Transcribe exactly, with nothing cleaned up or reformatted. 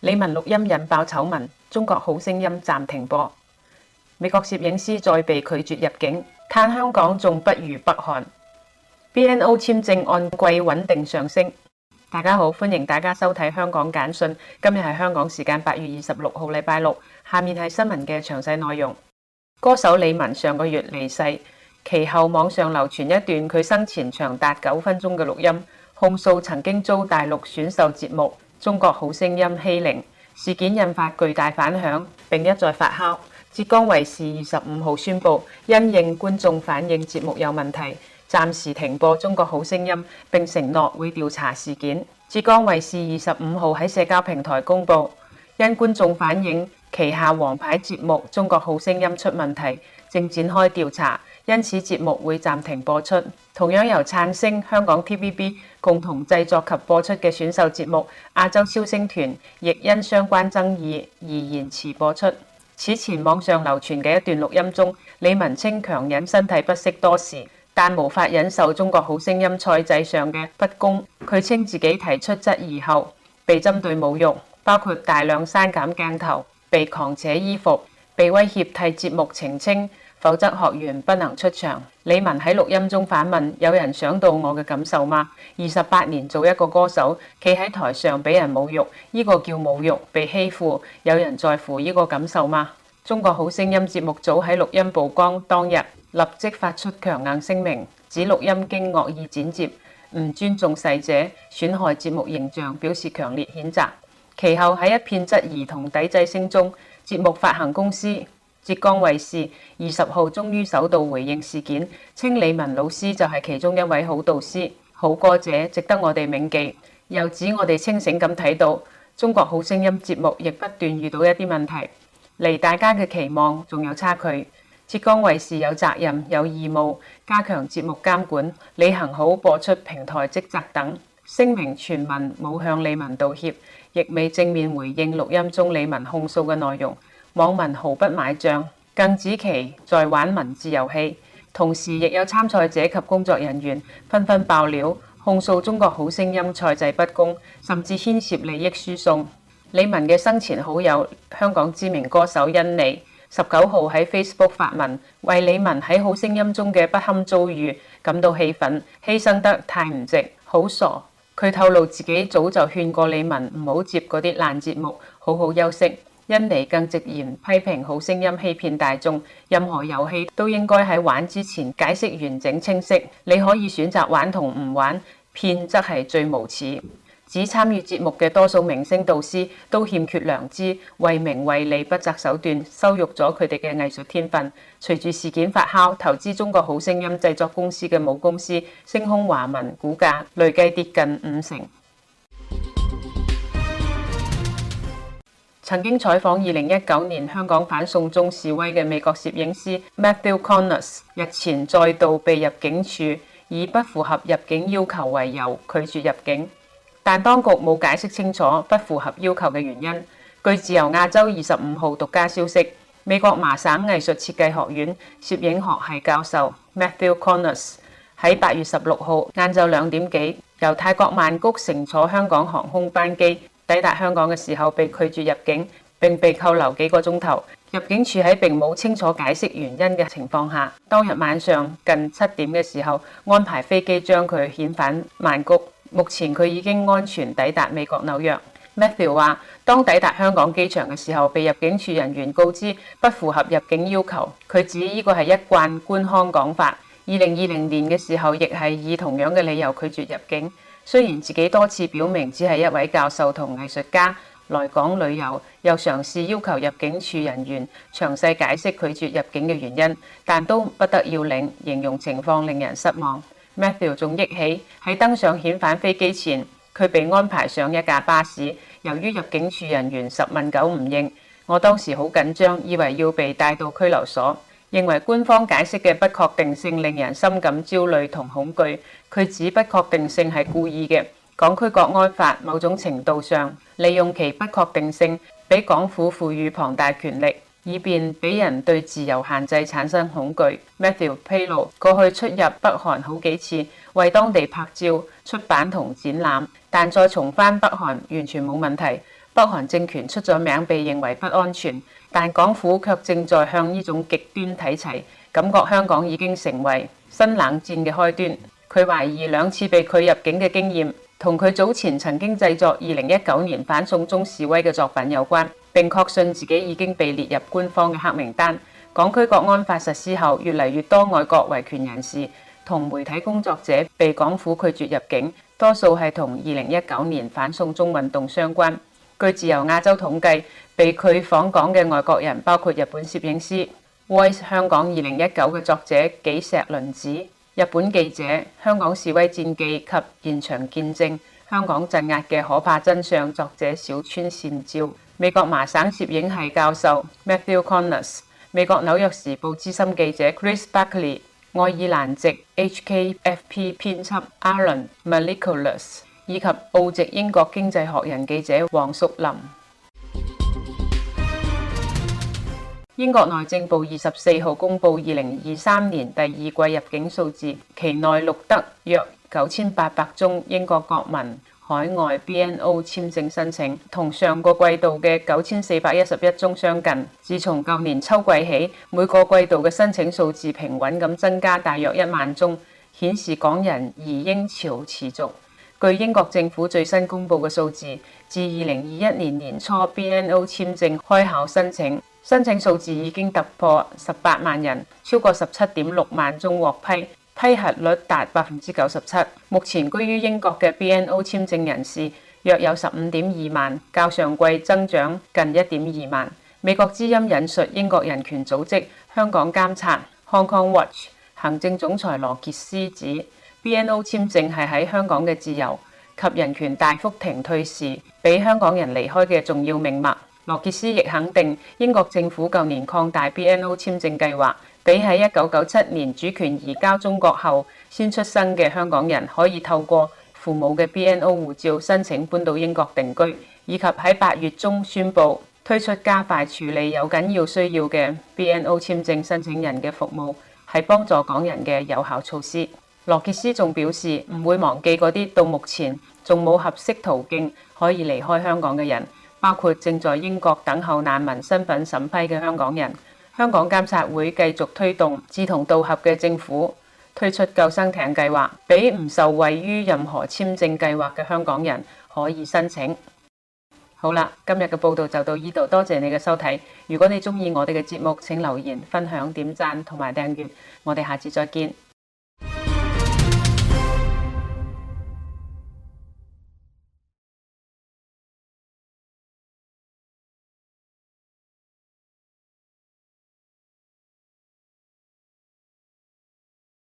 李玟錄音引爆醜聞，中國好聲音暫停播。美國攝影師再被拒絕入境，嘆香港仲不如北韓。B N O 簽證按季穩定上升。大家好，歡迎大家收睇香港簡訊。今日係香港時間八月二十六號，禮拜六。下面係新聞嘅詳細內容。歌手李玟上個月離世，其後網上流傳一段佢生前長達九分鐘嘅錄音，控訴曾經遭大陸選秀節目《中國好聲音》欺凌。事件引發巨大反響，並一再發酵。浙江衛視二十五號宣布，因應觀眾反映節目有問題，暫時停播《中國好聲音》，並承諾會調查事件。浙江衛視二十五號喺社交平台公布，因觀眾反映旗下王牌節目《中國好聲音》出問題，正展開調查，因此節目會暫停播出。同樣由燦星、香港 T V B 共同製作及播出嘅選秀節目《亞洲超星團》，亦因相關爭議而延遲播出。此前網上流傳嘅一段錄音中，李玟稱強忍身體不適多時，但無法忍受《中國好聲音》賽制上嘅不公。佢稱自己提出質疑後，被針對侮辱，包括大量刪減鏡頭、被狂扯衣服、被威脅替節目澄清，否則學員不能出場。李玟喺錄音中反問：有人想到我嘅感受嗎？二十八年做一個歌手，企喺台上俾人侮辱，呢個叫侮辱，被欺負，有人在乎呢個感受嗎？中國好聲音節目組喺錄音曝光當日立即發出強硬聲明，指錄音經惡意剪接，唔尊重逝者，損害節目形象，表示強烈譴責。其後喺一片質疑同抵制聲中，節目發行公司浙江衛視二十號終於首度回應事件，稱李玟老師就係其中一位好導師、好歌者，值得我哋銘記。又指我哋清醒咁睇到中國好聲音節目亦不斷遇到一啲問題，離大家嘅期望仲有差距。浙江衛視有責任、有義務加強節目監管，履行好播出平台職責等。聲明全文冇向李玟道歉，亦未正面回應錄音中李玟控訴嘅內容。網民毫不買賬，更指其在玩文字遊戲。同時亦有參賽者及工作人員紛紛爆料，控訴中國好聲音賽制不公，甚至牽涉利益輸送。李玟嘅生前好友香港知名歌手甄妮十九號喺 Facebook 發文，為李玟喺好聲音中嘅不堪遭遇感到氣憤，犧牲得太唔值，好傻。佢透露自己早就勸過李玟唔好接嗰啲爛節目，好好休息。甄妮更直言批評好聲音欺騙大眾，任何遊戲都應該喺玩之前解釋完整清晰。你可以選擇玩同唔玩，騙則係最無恥。指參與節目嘅多數明星導師都欠缺良知，為名為利不擇手段，羞辱咗佢哋嘅藝術天分。隨住事件發酵，投資中國好聲音製作公司嘅母公司星空華文股價累計跌近五成。曾經採訪二零一九年香港反送中示威嘅美國攝影師 Matthew Connors 日前再度被入境處以不符合入境要求為由拒絕入境，但當局冇解釋清楚不符合要求嘅原因。據自由亞洲二十五號獨家消息，美國麻省藝術設計學院攝影學系教授 Matthew Connors 喺八月十六號晏晝兩點幾由泰國曼谷乘坐香港航空班機抵達香港嘅時候被拒絕入境，並被扣留幾個鐘頭。入境處喺並冇清楚解釋原因嘅情況下，當日晚上近七點嘅時候安排飛機將佢遣返曼谷。目前佢已經安全抵達美國紐約。Matthew 話，當抵達香港機場嘅時候，被入境處人員告知不符合入境要求。佢指呢個係一貫官腔講法。二零二零年嘅時候，亦係以同樣嘅理由拒絕入境。雖然自己多次表明只係一位教授同藝術家來港旅遊，又嘗試要求入境處人員詳細解釋拒絕入境嘅原因，但都不得要領，形容情況令人失望。Matthew 仲憶起喺登上遣返飛機前，佢被安排上一架巴士，由於入境處人員十問九唔應，我當時好緊張，以為要被帶到拘留所。認為官方解釋嘅不確定性令人深感焦慮同恐懼。佢指不確定性係故意嘅，港區國安法某種程度上利用其不確定性，俾港府賦予龐大權力，以便俾人對自由限制產生恐懼。Matthew 披露過去出入北韓好幾次，為當地拍照、出版同展覽，但再重返北韓完全冇問題。 北韓政權出咗名被認為不安全，但港府卻正在向呢種極端睇齊，感覺香港已經成為新冷戰嘅開端。佢懷疑兩次被拒入境嘅經驗，同佢早前曾經製作二零一九年反送中示威嘅作品有關，並確信自己已經被列入官方嘅黑名單。港區國安法實施後，越嚟越多外國維權人士同媒體工作者被港府拒絕入境，多數係同二零一九年反送中運動相關。據自由亞洲統計，被拒訪港嘅外國人包括日本攝影師、Voice 香港二零一九嘅作者紀石倫子、日本記者、香港示威戰記及現場見證香港鎮壓嘅可怕真相作者小川善照、美國麻省攝影系教授 Matthew Connors、美國紐約時報資深記者 Chris Buckley、愛爾蘭籍 H K F P 編輯 Aaron Malikolas 以及澳籍英國經濟學人記者黃淑琳。英國內政部二十四號公布二零二三年第二季入境數字，期內錄得約九千八百宗英國國民海外 B N O 簽證申請，同上個季度嘅九千四百一十一宗相近。自從舊年秋季起，每個季度嘅申請數字平穩咁增加大約一萬宗，顯示港人移英潮持續。據英國政府最新公布嘅數字，自二零二一年年初 B N O 簽證開考申請，申請數字已經突破十八萬人，超過十七點六萬宗獲批，批核率達百分之九十七。目前居於英國嘅 B N O 簽證人士約有十五點二萬，較上季增長近一點二萬。美國之音引述英國人權組織香港監察 Hong Kong Watch 行政總裁羅傑斯指，B N O 簽證係喺香港嘅自由及人權大幅停退時，俾香港人離開嘅重要命脈。羅傑斯亦肯定英國政府舊年擴大 B N O 簽證計劃，俾喺一九九七年主權移交中國後先出生嘅香港人可以透過父母嘅 B N O 護照申請搬到英國定居，以及喺八月中宣布推出加快處理有緊要需要嘅 B N O 簽證申請人嘅服務，係幫助港人嘅有效措施。羅傑斯仲表示唔會忘記嗰啲到目前仲冇合適途徑可以離開香港嘅人，包括正在英國等候難民身份審批嘅香港人。香港監察會繼續推動志同道合嘅政府推出救生艇計劃，俾唔受惠於任何簽證計劃嘅香港人可以申請。好啦，今日嘅報道就到呢度，多謝你嘅收睇。如果你鍾意我哋嘅節目，請留言、分享、點讚同埋訂閱。我哋下次再見。